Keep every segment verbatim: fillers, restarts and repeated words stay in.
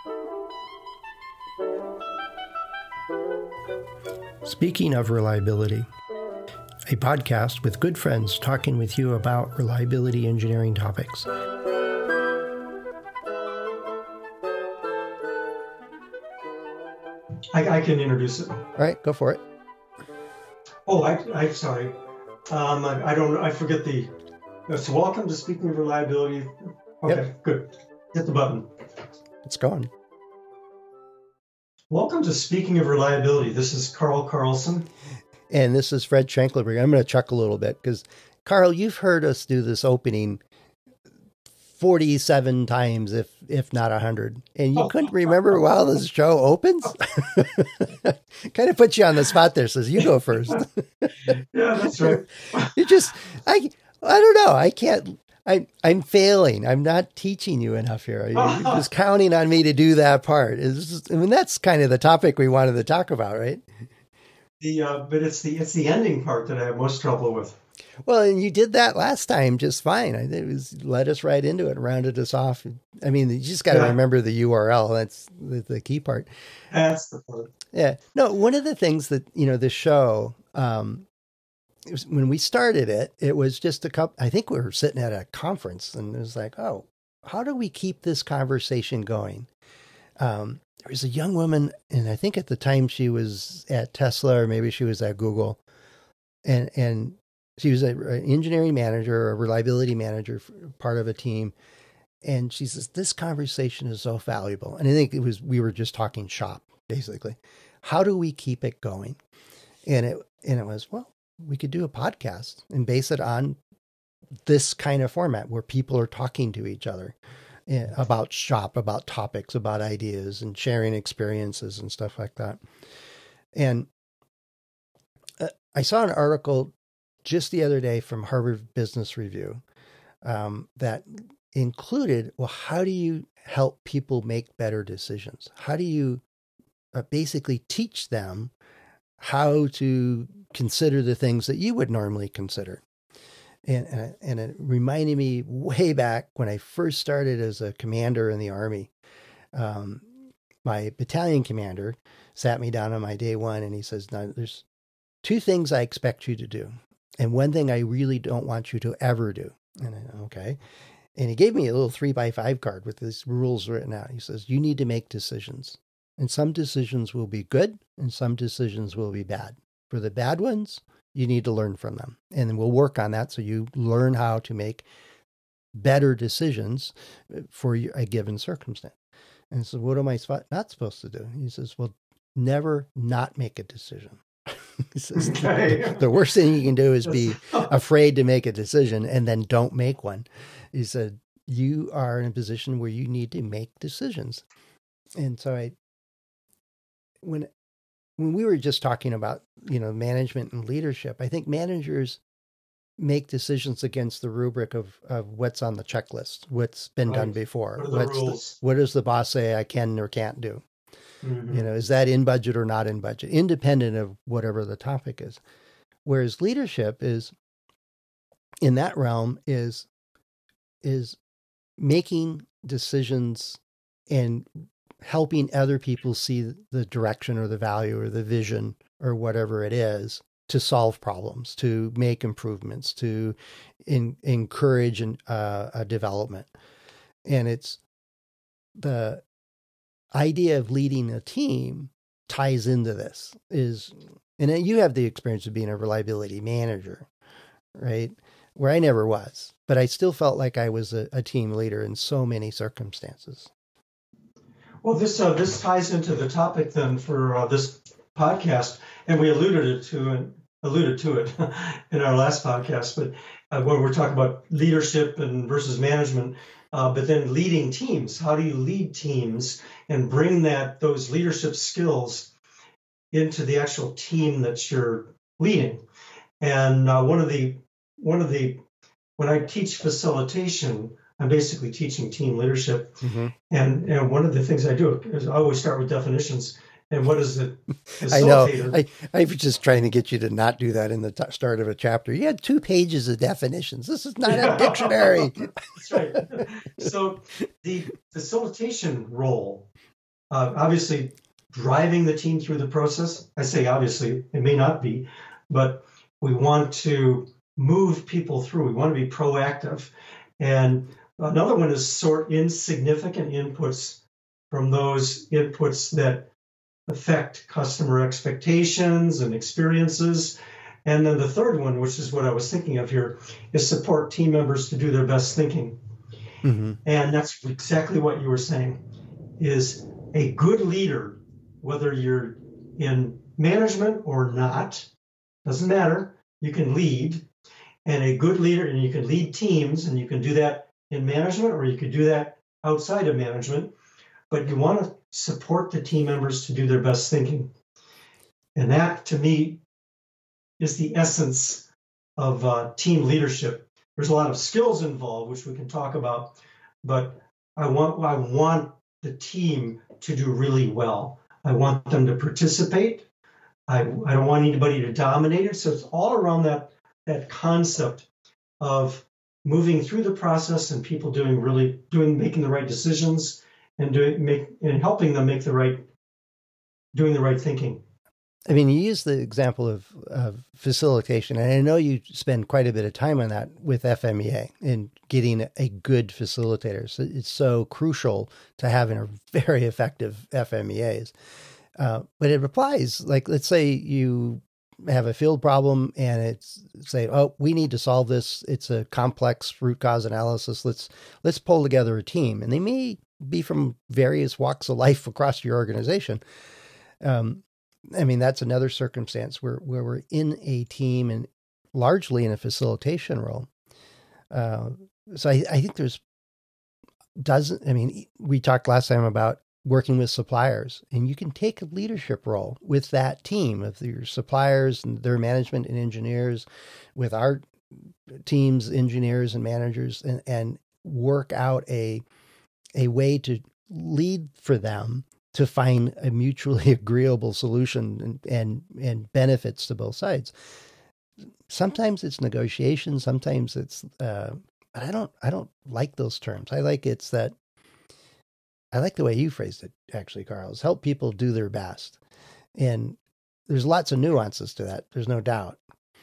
Speaking of reliability, a podcast with good friends talking with you about reliability engineering topics. I, I can introduce it. All right, go for it. Oh, I, I'm sorry. Um, I, I don't. I forget the. So, welcome to Speaking of Reliability. Okay, yep. Good. Hit the button. It's going. Welcome to Speaking of Reliability. This is Carl Carlson. And this is Fred Schenkleberg. I'm going to chuckle a little bit because, Carl, you've heard us do this opening forty-seven times, if if not one hundred. And you oh. couldn't remember while this show opens? Kind of put you on the spot there, says you go first. Yeah, that's right. You just, I, I don't know. I can't, I, I'm failing. I'm not teaching you enough here. You're just counting on me to do that part. It's just, I mean, that's kind of the topic we wanted to talk about, right? The uh, but it's the it's the ending part that I have most trouble with. Well, and you did that last time just fine. It was led us right into it, rounded us off. I mean, you just got to yeah. remember the U R L. That's the, the key part. That's the part. Yeah. No, one of the things that, you know, the show, um, it was, when we started it, it was just a couple, I think we were sitting at a conference and it was like, oh, how do we keep this conversation going? Um, there was a young woman, and I think at the time she was at Tesla or maybe she was at Google, and, and she was an engineering manager, a reliability manager, part of a team. And she says, this conversation is so valuable. And I think it was, we were just talking shop, basically. How do we keep it going? And it, and it was, well, we could do a podcast and base it on this kind of format where people are talking to each other about shop, about topics, about ideas, and sharing experiences and stuff like that. And uh, I saw an article just the other day from Harvard Business Review um, that included, well, how do you help people make better decisions? How do you uh, basically teach them how to consider the things that you would normally consider? And, and, and it reminded me way back when I first started as a commander in the Army. Um, my battalion commander sat me down on my day one and he says, now there's two things I expect you to do. And one thing I really don't want you to ever do. And I, okay. And he gave me a little three by five card with these rules written out. He says, you need to make decisions. And some decisions will be good and some decisions will be bad. For the bad ones, you need to learn from them. And then we'll work on that so you learn how to make better decisions for a given circumstance. And so what am I not supposed to do? He says, well, never not make a decision. He says, okay. The worst thing you can do is be afraid to make a decision and then don't make one. He said, you are in a position where you need to make decisions. And so I, when, when we were just talking about, you know, management and leadership, I think managers make decisions against the rubric of, of what's on the checklist, what's been right. done before. What, what's the, what does the boss say I can or can't do? Mm-hmm. You know, is that in budget or not in budget, independent of whatever the topic is? Whereas leadership is, in that realm, is, is making decisions and helping other people see the direction or the value or the vision or whatever it is to solve problems, to make improvements, to in, encourage an, uh, a development. And it's the idea of leading a team ties into this is, and you have the experience of being a reliability manager, right? Where I never was, but I still felt like I was a, a team leader in so many circumstances. Well, this uh, this ties into the topic then for uh, this podcast, and we alluded it to and alluded to it in our last podcast. But uh, when we're talking about leadership and versus management, uh, but then leading teams, how do you lead teams and bring that those leadership skills into the actual team that you're leading? And uh, one of the one of the when I teach facilitation, I'm basically teaching team leadership. Mm-hmm. And, and one of the things I do is I always start with definitions. And what is it? I know. I, I was just trying to get you to not do that in the t- start of a chapter. You had two pages of definitions. This is not a dictionary. That's right. So the facilitation role Uh, obviously, driving the team through the process. I say obviously, it may not be, but we want to move people through. We want to be proactive. And another one is sort insignificant inputs from those inputs that affect customer expectations and experiences. And then the third one, which is what I was thinking of here, is support team members to do their best thinking. Mm-hmm. And that's exactly what you were saying, is a good leader, whether you're in management or not, doesn't matter, you can lead. And a good leader, and you can lead teams, and you can do that in management, or you could do that outside of management. But you want to support the team members to do their best thinking. And that, to me, is the essence of uh, team leadership. There's a lot of skills involved, which we can talk about, but I want I want the team to do really well. I want them to participate. I, I don't want anybody to dominate it. So it's all around that, that concept of moving through the process and people doing really doing making the right decisions and doing make and helping them make the right doing the right thinking. I mean, you use the example of, of facilitation, and I know you spend quite a bit of time on that with F M E A and getting a good facilitator. So it's so crucial to having a very effective F M E As. Uh, but it applies, like, let's say you have a field problem and it's say, oh, we need to solve this. It's a complex root cause analysis. Let's, let's pull together a team. And they may be from various walks of life across your organization. Um, I mean, that's another circumstance where, where we're in a team and largely in a facilitation role. Uh, so I, I think there's doesn't, I mean, we talked last time about working with suppliers, and you can take a leadership role with that team of your suppliers and their management and engineers, with our teams, engineers and managers, and, and work out a, a way to lead for them to find a mutually agreeable solution and, and, and benefits to both sides. Sometimes it's negotiation. Sometimes it's, uh, but I don't, I don't like those terms. I like it's that, I like the way you phrased it, actually, Carl, is help people do their best. And there's lots of nuances to that. There's no doubt.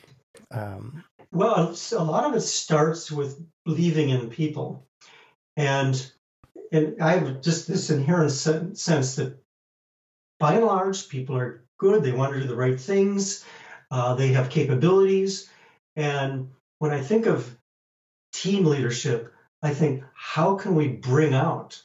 Um, well, a lot of it starts with believing in people. And and I have just this inherent sense that by and large, people are good. They want to do the right things. Uh, they have capabilities. And when I think of team leadership, I think, how can we bring out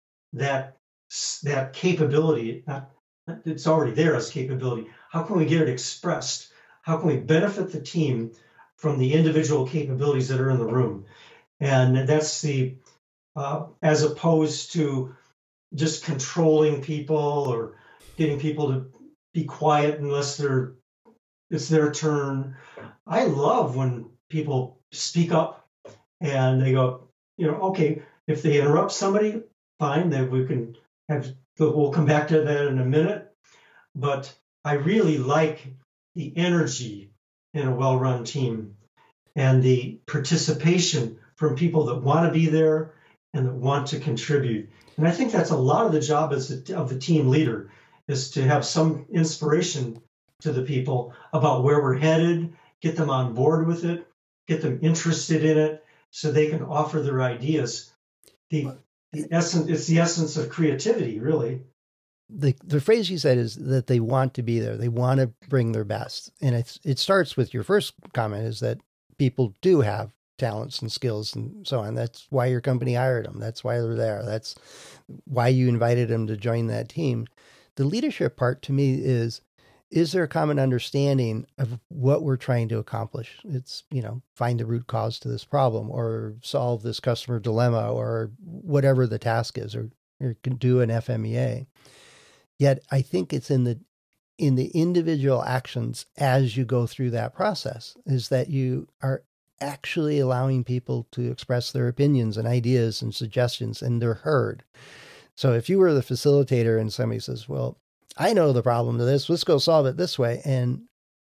that that capability? Not, it's already there as capability. How can we get it expressed? How can we benefit the team from the individual capabilities that are in the room? And that's the, uh, as opposed to just controlling people or getting people to be quiet unless they're, it's their turn. I love when people speak up and they go, you know, okay, if they interrupt somebody, fine, then we can have, we'll come back to that in a minute. But I really like the energy in a well-run team and the participation from people that want to be there and that want to contribute. And I think that's a lot of the job as a, of the team leader, is to have some inspiration to the people about where we're headed, get them on board with it, get them interested in it so they can offer their ideas. The, the essence, it's the essence of creativity, really. The the phrase you said is that they want to be there. They want to bring their best. And it's, it starts with your first comment, is that people do have talents and skills and so on. That's why your company hired them. That's why they're there. That's why you invited them to join that team. The leadership part to me is, is there a common understanding of what we're trying to accomplish? It's, you know, find the root cause to this problem or solve this customer dilemma or whatever the task is, or, or can do an F M E A. Yet I think it's in the in the individual actions as you go through that process, is that you are actually allowing people to express their opinions and ideas and suggestions, and they're heard. So if you were the facilitator and somebody says, well, I know the problem to this, let's go solve it this way. And,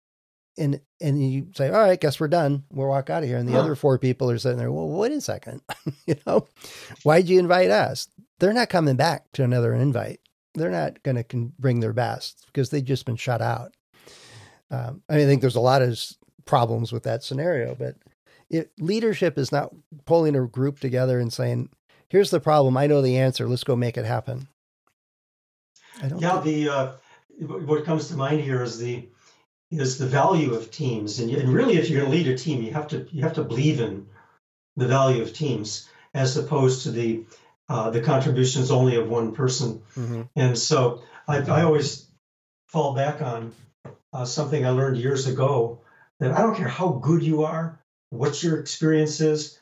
and, and you say, all right, guess we're done. We'll walk out of here. And the huh. other four people are sitting there, well, wait a second, you know, why'd you invite us? They're not coming back to another invite. they're not going to bring their best because they've just been shut out. Um, I, mean, I think there's a lot of problems with that scenario, but it, leadership is not pulling a group together and saying, here's the problem. I know the answer. Let's go make it happen. I don't yeah. Think... The, uh, what comes to mind here is the, is the value of teams. And, and really, if you're going to lead a team, you have to, you have to believe in the value of teams as opposed to the, uh, the contributions only of one person. Mm-hmm. And so I, I always fall back on uh, something I learned years ago, that I don't care how good you are, what your experience is,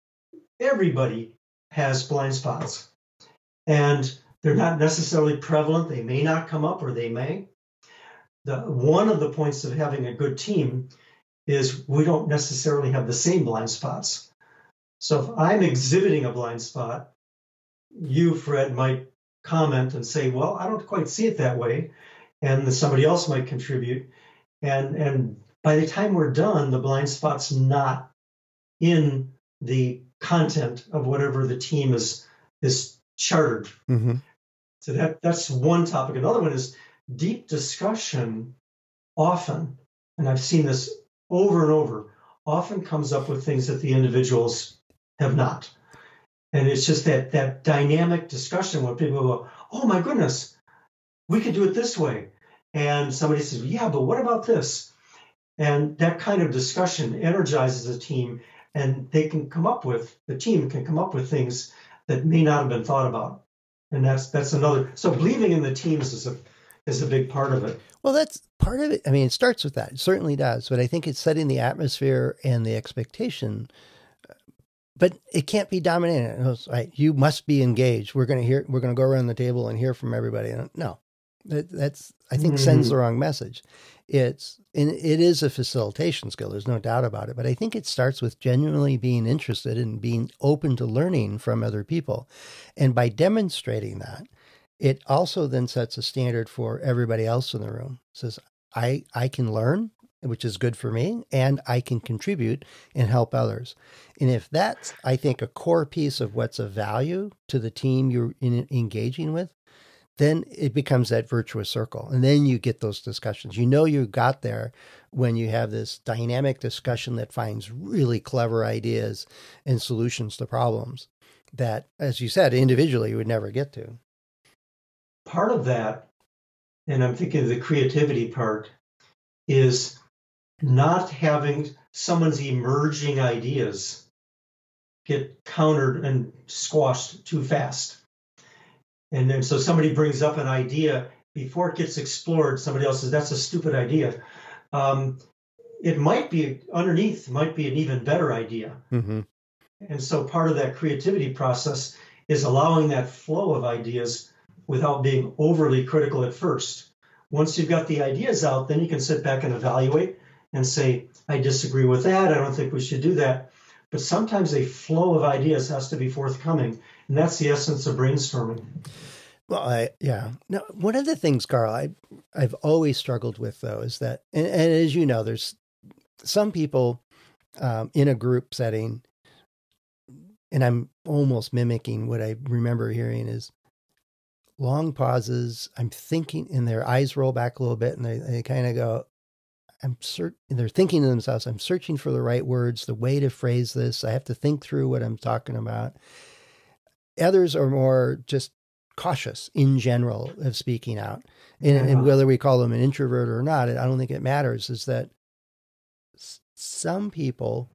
everybody has blind spots. And they're not necessarily prevalent. They may not come up, or they may. The, one of the points of having a good team is we don't necessarily have the same blind spots. So if I'm exhibiting a blind spot, you, Fred, might comment and say, well, I don't quite see it that way. And somebody else might contribute. And, and by the time we're done, the blind spot's not in the content of whatever the team is, is chartered. Mm-hmm. So that, that's one topic. Another one is deep discussion often, and I've seen this over and over, often comes up with things that the individuals have not. And it's just that that dynamic discussion where people go, oh my goodness, we could do it this way. And somebody says, yeah, but what about this? And that kind of discussion energizes a team, and they can come up with, the team can come up with things that may not have been thought about. And that's that's another, so believing in the teams is a is a big part of it. Well, that's part of it. I mean, it starts with that. It certainly does. But I think it's setting the atmosphere and the expectation. But it can't be dominated. It's right, you must be engaged. We're going to hear, we're going to go around the table and hear from everybody. No, that, that's, I think, mm-hmm. sends the wrong message. It's, and it is a facilitation skill. There's no doubt about it. But I think it starts with genuinely being interested and being open to learning from other people. And by demonstrating that, it also then sets a standard for everybody else in the room. It says, I, I can learn, which is good for me, and I can contribute and help others. And if that's, I think, a core piece of what's of value to the team you're in, engaging with, then it becomes that virtuous circle. And then you get those discussions. You know you got there when you have this dynamic discussion that finds really clever ideas and solutions to problems that, as you said, individually you would never get to. Part of that, and I'm thinking of the creativity part, is not having someone's emerging ideas get countered and squashed too fast. And then so somebody brings up an idea, before it gets explored, somebody else says, that's a stupid idea. Um, it might be, underneath, might be an even better idea. Mm-hmm. And so part of that creativity process is allowing that flow of ideas without being overly critical at first. Once you've got the ideas out, then you can sit back and evaluate and say, I disagree with that. I don't think we should do that. But sometimes a flow of ideas has to be forthcoming. And that's the essence of brainstorming. Well, I, yeah. Now, one of the things, Carl, I, I've always struggled with, though, is that, and, and as you know, there's some people um, in a group setting, and I'm almost mimicking what I remember hearing is long pauses. I'm thinking, and their eyes roll back a little bit, and they, they kind of go, I'm cert- they're thinking to themselves, I'm searching for the right words, the way to phrase this. I have to think through what I'm talking about. Others are more just cautious in general of speaking out. And, yeah. and whether we call them an introvert or not, I don't think it matters, is that s- some people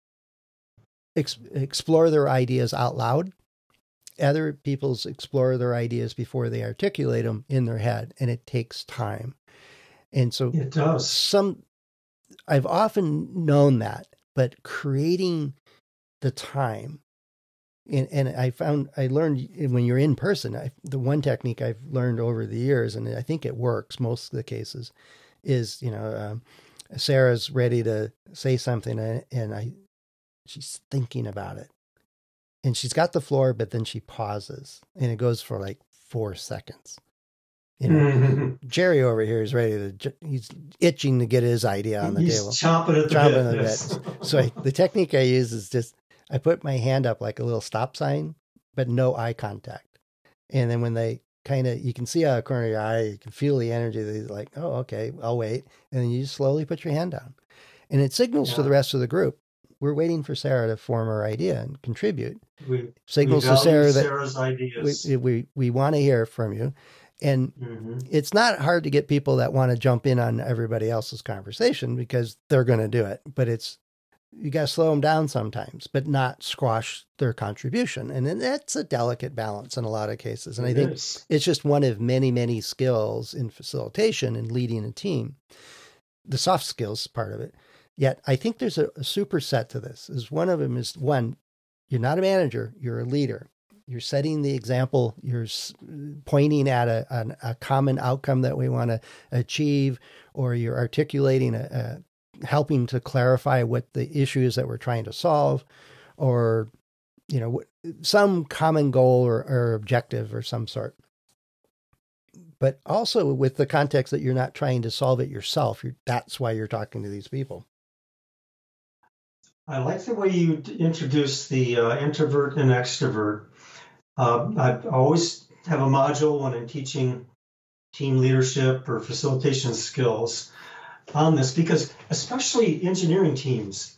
ex- explore their ideas out loud. Other people's explore their ideas before they articulate them in their head, and it takes time. And so it does. Some, I've often known that, but creating the time, and, and I found, I learned when you're in person, I, the one technique I've learned over the years, and I think it works most of the cases, is, you know, um, Sarah's ready to say something, and, and I, she's thinking about it. And she's got the floor, but then she pauses, and it goes for like four seconds. You know, mm-hmm. Jerry over here is ready to, he's itching to get his idea on the he's table. Chomping at the chomping bit. At Yes. the bit. So I, the technique I use is just, I put my hand up like a little stop sign, but no eye contact. And then when they kind of, you can see out of the corner of your eye, you can feel the energy. They're like, oh, okay, I'll wait. And then you just slowly put your hand down. And it signals yeah. to the rest of the group, we're waiting for Sarah to form her idea and contribute. We, signals we to Sarah that Sarah's ideas. we, we, we want to hear from you. And mm-hmm. it's not hard to get people that want to jump in on everybody else's conversation because they're going to do it. But it's, you got to slow them down sometimes, but not squash their contribution. And then that's a delicate balance in a lot of cases. And it I think is. It's just one of many, many skills in facilitation and leading a team, the soft skills part of it. Yet I think there's a, a superset to this. Is one of them is one, you're not a manager, you're a leader. You're setting the example. You're pointing at a, a, a common outcome that we want to achieve, or you're articulating, a, a, helping to clarify what the issue is that we're trying to solve, or, you know, some common goal or, or objective or some sort. But also with the context that you're not trying to solve it yourself. You're, that's why you're talking to these people. I like the way you introduce the uh, introvert and extrovert. Uh, I always have a module when I'm teaching team leadership or facilitation skills on this, because especially engineering teams,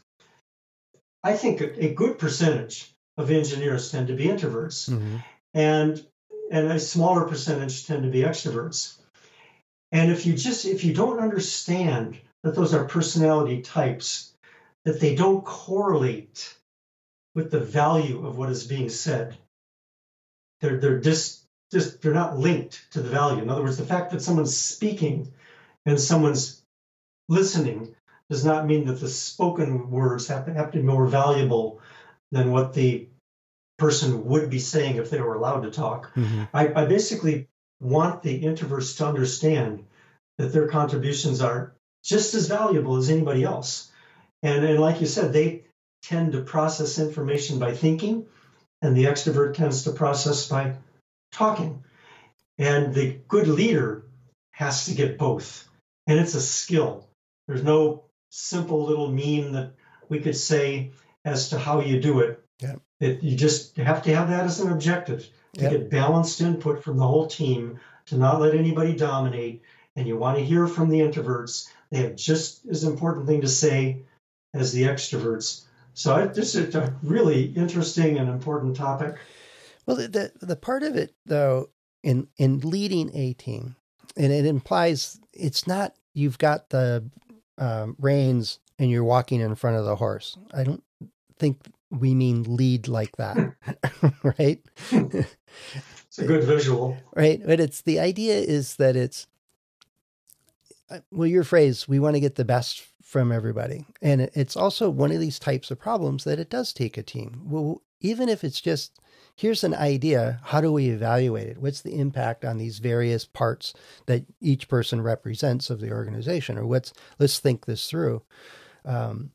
I think a, a good percentage of engineers tend to be introverts, mm-hmm. and and a smaller percentage tend to be extroverts. And if you just if you don't understand that those are personality types, that they don't correlate with the value of what is being said. They're they're just just they're not linked to the value. In other words, the fact that someone's speaking and someone's listening does not mean that the spoken words have to, have to be more valuable than what the person would be saying if they were allowed to talk. Mm-hmm. I, I basically want the introverts to understand that their contributions are just as valuable as anybody else. And, and like you said, they tend to process information by thinking, and the extrovert tends to process by talking. And the good leader has to get both. And it's a skill. There's no simple little meme that we could say as to how you do it. Yeah. It, you just have to have that as an objective, to yep. get balanced input from the whole team, to not let anybody dominate. And you want to hear from the introverts. They have just as important thing to say as the extroverts. So I, this is a really interesting and important topic. Well, the, the the part of it, though, in in leading a team, and it implies it's not you've got the um, reins and you're walking in front of the horse. I don't think we mean lead like that, right? It's a good visual. Right. But it's the idea is that it's, well, your phrase, we want to get the best from everybody. And it's also one of these types of problems that it does take a team. Well, even if it's just, here's an idea, how do we evaluate it? What's the impact on these various parts that each person represents of the organization? Or what's, let's think this through. Um,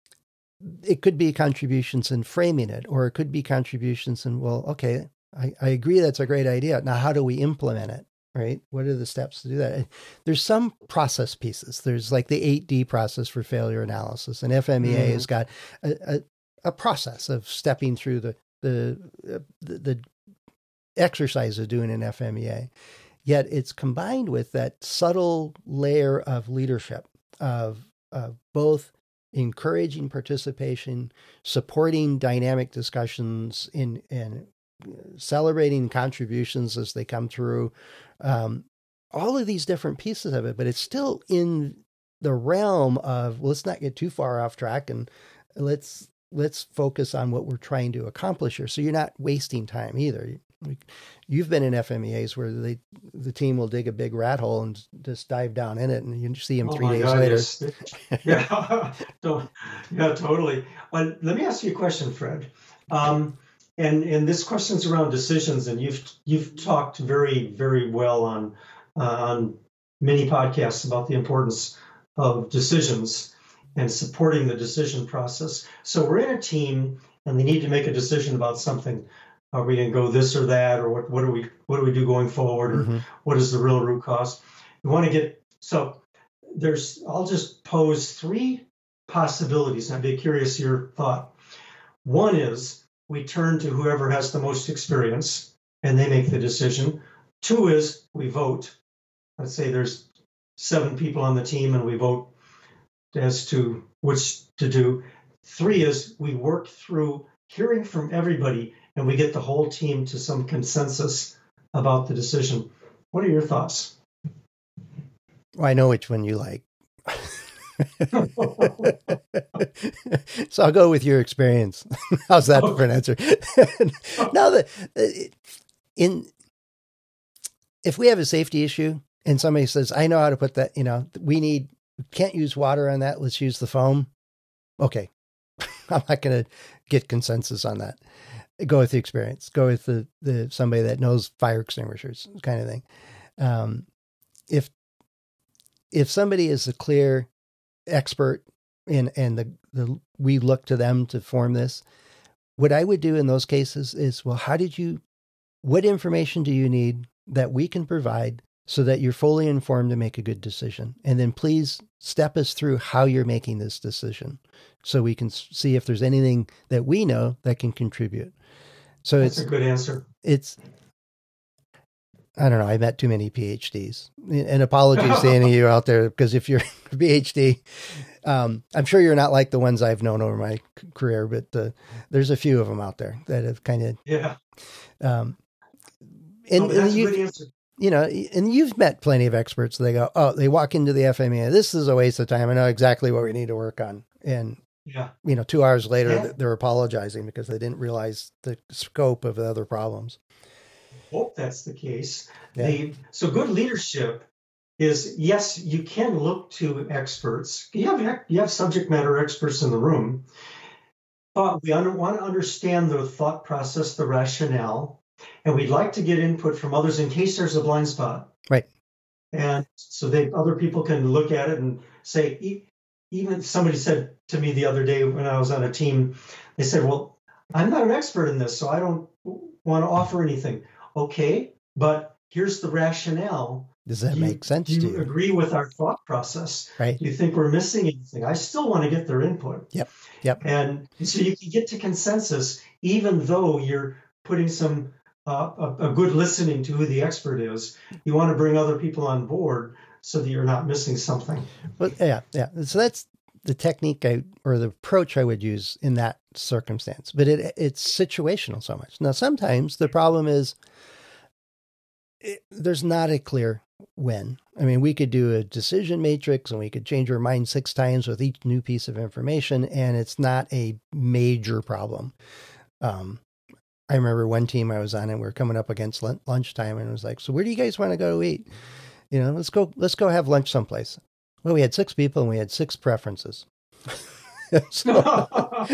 it could be contributions in framing it, or it could be contributions in, well, okay, I, I agree that's a great idea. Now, how do we implement it? Right? What are the steps to do that? There's some process pieces. There's like the eight D process for failure analysis, and F M E A mm-hmm. has got a, a, a process of stepping through the the, uh, the the exercise of doing an F M E A. Yet it's combined with that subtle layer of leadership, of, of both encouraging participation, supporting dynamic discussions, in in celebrating contributions as they come through, um, all of these different pieces of it, but it's still in the realm of, well, let's not get too far off track, and let's let's focus on what we're trying to accomplish here. So you're not wasting time either. You've been in F M E As where they the team will dig a big rat hole and just dive down in it, and you see them oh three days God, later. Yes. yeah, yeah, totally. Well, let me ask you a question, Fred. Um, And and this question's around decisions, and you've you've talked very very well on uh, on many podcasts about the importance of decisions and supporting the decision process. So we're in a team, and they need to make a decision about something. Are we going to go this or that, or what? What do we what do we do going forward, or Mm-hmm. what is the real root cause? We want to get so there's. I'll just pose three possibilities. I'd be curious your thought. One is, we turn to whoever has the most experience, and they make the decision. Two is we vote. Let's say there's seven people on the team and we vote as to which to do. Three is we work through hearing from everybody and we get the whole team to some consensus about the decision. What are your thoughts? Well, I know which one you like. So I'll go with your experience. How's that for an answer? Now that in, if we have a safety issue and somebody says, I know how to put that, you know, we need, can't use water on that. Let's use the foam. Okay. I'm not going to get consensus on that. Go with the experience, go with the, the, somebody that knows fire extinguishers kind of thing. Um, if, if somebody is a clear expert in, and the, the, we look to them to form this, what I would do in those cases is, well, how did you, what information do you need that we can provide so that you're fully informed to make a good decision? And then please step us through how you're making this decision so we can see if there's anything that we know that can contribute. So That's it's a good answer. It's, I don't know. I met too many PhDs, and apologies to any of you out there, because if you're a PhD, um, I'm sure you're not like the ones I've known over my c- career, but uh, there's a few of them out there that have kind of, yeah. Um, and, oh, that's and you, a good answer. You know, and you've met plenty of experts. They go, oh, they walk into the F M E A. This is a waste of time. I know exactly what we need to work on. And, yeah. you know, two hours later, Yeah. they're apologizing because they didn't realize the scope of the other problems. Hope that's the case. Yeah. The, so good leadership is, yes, you can look to experts. You have, you have subject matter experts in the room, but we under, want to understand the thought process, the rationale, and we'd like to get input from others in case there's a blind spot. Right. And so they, other people can look at it and say, e- even somebody said to me the other day when I was on a team, they said, well, I'm not an expert in this, so I don't want to offer anything. Okay, but here's the rationale. Does that do make you, sense do to you? you? Agree with our thought process? Right. Do you think we're missing anything? I still want to get their input. Yep. Yep. And so you can get to consensus, even though you're putting some uh, a, a good listening to who the expert is. You want to bring other people on board so that you're not missing something. Well, yeah, yeah. So that's the technique I, or the approach I would use in that circumstance. But it it's situational so much. Now, sometimes the problem is it, there's not a clear when. I mean, we could do a decision matrix and we could change our mind six times with each new piece of information, and it's not a major problem. Um, I remember one team I was on and we were coming up against lun- lunchtime, and it was like, so where do you guys want to go to eat? You know, let's go, let's go have lunch someplace. Well, we had six people and we had six preferences. So,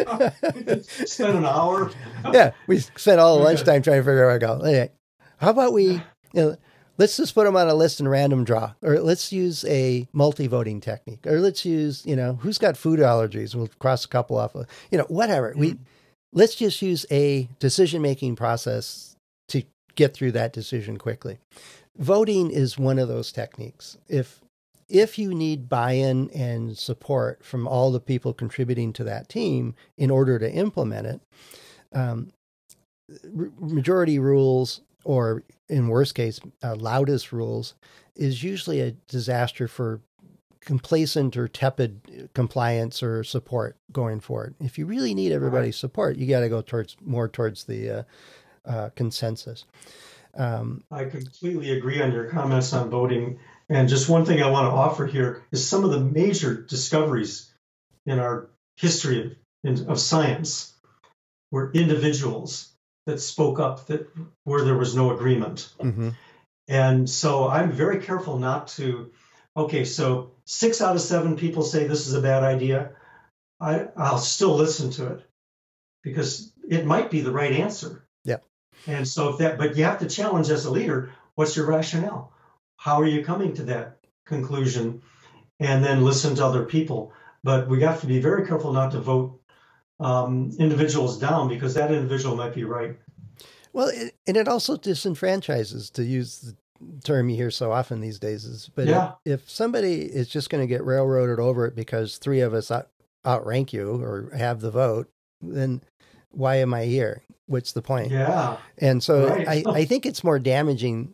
spend an hour. Yeah, we spent all the lunchtime trying to figure out where to go. Hey, how about we, you know, let's just put them on a list and random draw, or let's use a multi-voting technique, or let's use, you know, who's got food allergies? We'll cross a couple off, of, you know, whatever. Mm-hmm. We let's just use a decision-making process to get through that decision quickly. Voting is one of those techniques. If If you need buy-in and support from all the people contributing to that team in order to implement it, um, r- majority rules, or in worst case, uh, loudest rules, is usually a disaster for complacent or tepid compliance or support going forward. If you really need everybody's support, you got to go towards more towards the uh, uh, consensus. Um, I completely agree on your comments on voting. And just one thing I want to offer here is some of the major discoveries in our history of, of science were individuals that spoke up that where there was no agreement. mm-hmm. And so I'm very careful not to, okay, so six out of seven people say this is a bad idea. I, I'll still listen to it because it might be the right answer. Yeah. And so if that, but you have to challenge as a leader, what's your rationale? How are you coming to that conclusion? And then listen to other people. But we have to be very careful not to vote um, individuals down because that individual might be right. Well, it, and it also disenfranchises, to use the term you hear so often these days. Is, but yeah. if, if somebody is just going to get railroaded over it because three of us out, outrank you or have the vote, then why am I here? What's the point? Yeah. And so right. I, I think it's more damaging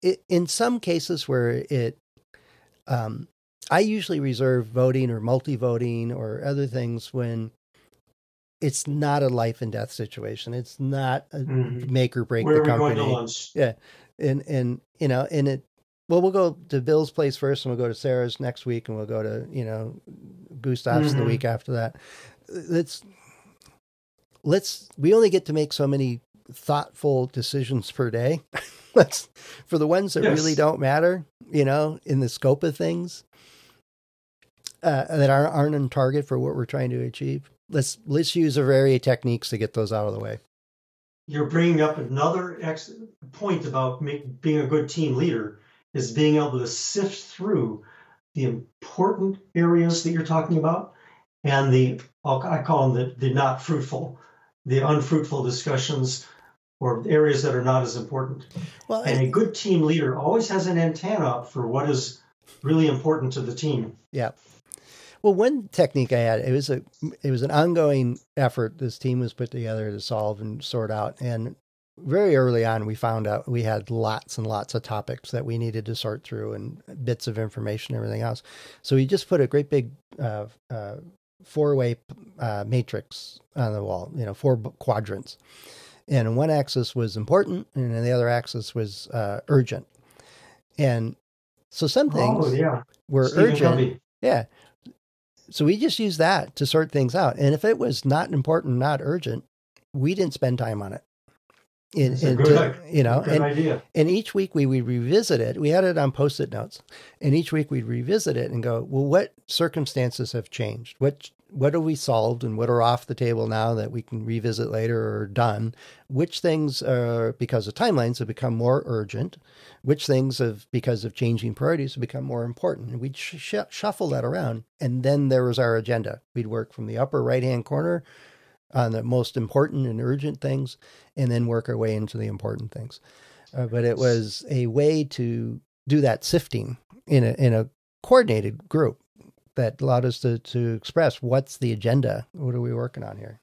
it, in some cases where it, um, I usually reserve voting or multi-voting or other things when it's not a life and death situation. It's not a Mhm. make or break Where the are we company. going to lunch? Yeah. And, and, you know, and it, well, we'll go to Bill's place first and we'll go to Sarah's next week and we'll go to, you know, Gustav's Mhm. the week after that. Let's, let's, we only get to make so many thoughtful decisions per day. Let's, for the ones that Yes. really don't matter, you know, in the scope of things, uh, that aren't, aren't on target for what we're trying to achieve. Let's, let's use a variety of techniques to get those out of the way. You're bringing up another ex- point about make, being a good team leader is being able to sift through the important areas that you're talking about and the, I call them the, the not fruitful, the unfruitful discussions or areas that are not as important. Well, And a good team leader always has an antenna up for what is really important to the team. yeah. Well, one technique I had, it was a, it was an ongoing effort this team was put together to solve and sort out. And very early on, we found out we had lots and lots of topics that we needed to sort through and bits of information and everything else. So we just put a great big uh, uh, four-way uh, matrix on the wall, you know, four quadrants. And one axis was important and the other axis was uh, urgent. And so some things oh, yeah. were Stephen urgent. Covey. Yeah. So we just used that to sort things out. And if it was not important, not urgent, we didn't spend time on it. In, It's a in good, to, you know, good and, idea. and each week we would revisit it. We had it on Post-it notes. And each week we'd revisit it and go, well, what circumstances have changed? What what have we solved and what are off the table now that we can revisit later or are done? Which things are, because of timelines, have become more urgent? Which things have, because of changing priorities, have become more important? And we'd sh- sh- shuffle that around. And then there was our agenda. We'd work from the upper right-hand corner on the most important and urgent things, and then work our way into the important things. Uh, but it was a way to do that sifting in a in a coordinated group that allowed us to to express what's the agenda, what are we working on here.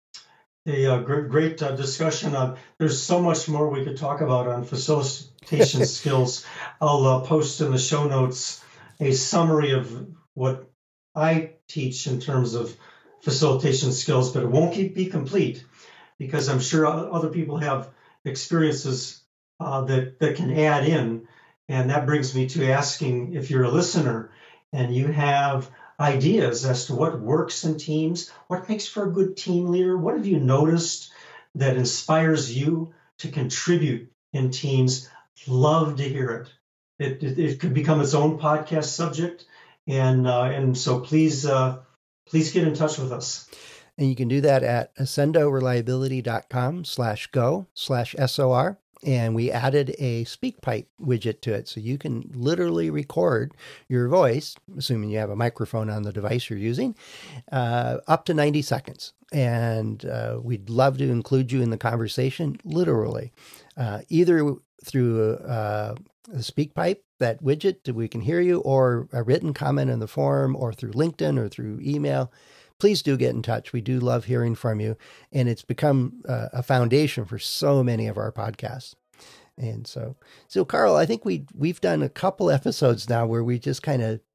A uh, great, great uh, discussion on. There's so much more we could talk about on facilitation skills. I'll uh, post in the show notes a summary of what I teach in terms of facilitation skills, but it won't keep, be complete because I'm sure other people have experiences uh, that, that can add in. And that brings me to asking, if you're a listener and you have ideas as to what works in teams, what makes for a good team leader, what have you noticed that inspires you to contribute in teams, love to hear it. It, it, it could become its own podcast subject. And, uh, and so please, uh, Please get in touch with us. And you can do that at accendoreliability.com slash go slash SOR. And we added a SpeakPipe widget to it. So you can literally record your voice, assuming you have a microphone on the device you're using, uh, up to ninety seconds. And uh, we'd love to include you in the conversation, literally, uh, either through uh, the SpeakPipe, that widget, we can hear you, or a written comment in the forum, or through LinkedIn or through email. Please do get in touch. We do love hearing from you. And it's become uh, a foundation for so many of our podcasts. And so, so Carl, I think we, we've done a couple episodes now where we just kind of,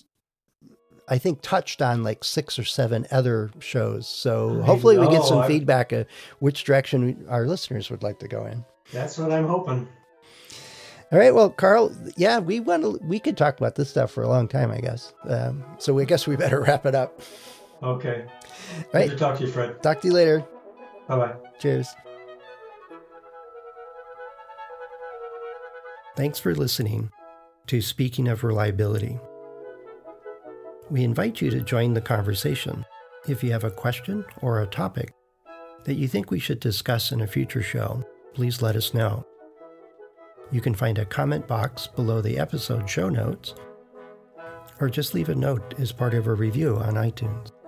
I think, touched on like six or seven other shows. So I hopefully we get know, some I- feedback of which direction our listeners would like to go in. That's what I'm hoping. All right. Well, Carl, yeah, we want to, we could talk about this stuff for a long time, I guess. Um, so I guess we better wrap it up. Okay. Right. Good to talk to you, Fred. Talk to you later. Bye-bye. Cheers. Thanks for listening to Speaking of Reliability. We invite you to join the conversation. If you have a question or a topic that you think we should discuss in a future show, please let us know. You can find a comment box below the episode show notes, or just leave a note as part of a review on iTunes.